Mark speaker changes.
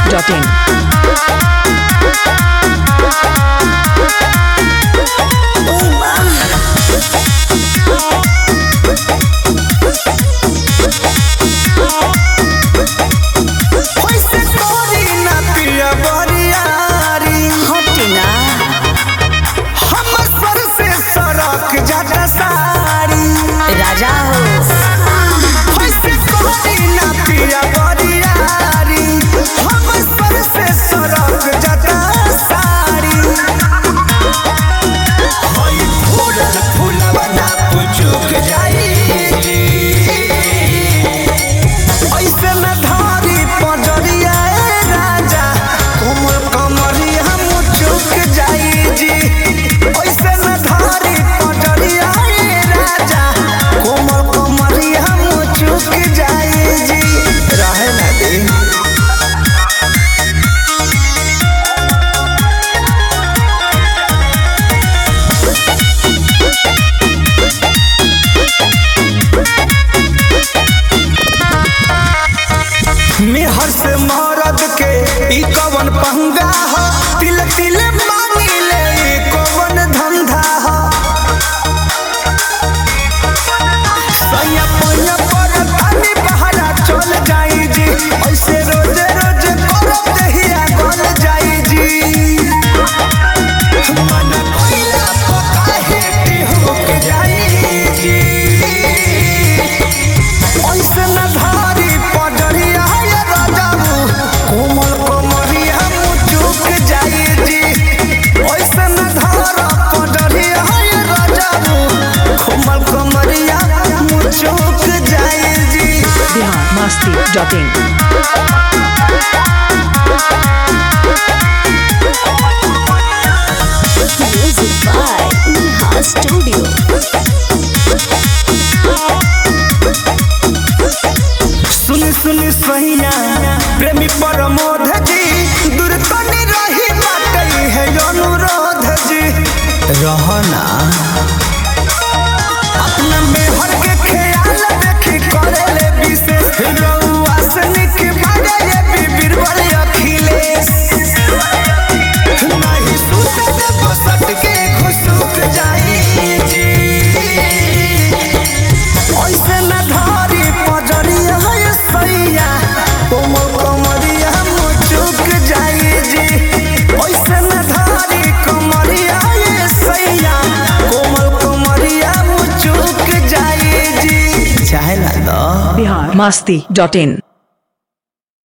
Speaker 1: biharmasti.in.
Speaker 2: मेहर से मरद के ई कवन पंगा हो, तिल तिल मांगी ले ई कवन धंधा हो। सैया पैया पर पानी बहारा चल जाई जी, ऐसे रोज रोज करब दहिया गल जाई जी। मन कोइला पकाहे टी होके जाई जी, ऐसे न धारी पडरिया कोमल कमरिया मुचुक जाई जी, ऐसे न धारा पडरिया राजाबू कोमल कमरिया मुचुक जाई जी।
Speaker 1: biharmasti.in.
Speaker 3: Music by Neha Studio.
Speaker 2: सुन सुन सैया प्रेमी प्रमोद जी, दूर तनी रही बाटई है अनुरोध जी। रहना अपना मेहर के ख्याल देखी करे ले विशेष, रउआ से निक बारे ये बीरबल अखिलेश। नहीं सुते दे बसट के खुशुक जाई जी, ऐसे न धारी पजरिया सैया कोमल कमरिया मुचुक जाई जी, ऐसे न धारी कमरिया सैया कोमल कमरिया मुचुक जाई जी। चाहे ना दो
Speaker 1: biharmasti.in.